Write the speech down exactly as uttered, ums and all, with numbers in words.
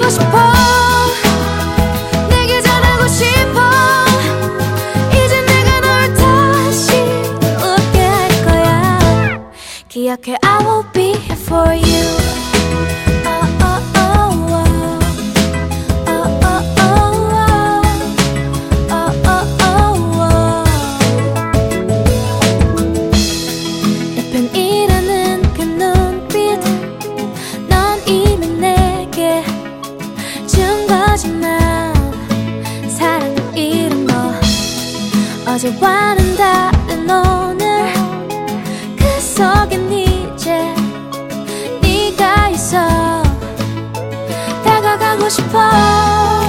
보고 싶어 내게 전하고 싶어 이제 내가 널 다시 웃게 할 거야 기억해 I will be here for you 어제와는 다른 오늘 그 속엔 이제 네가 있어 다가가고 싶어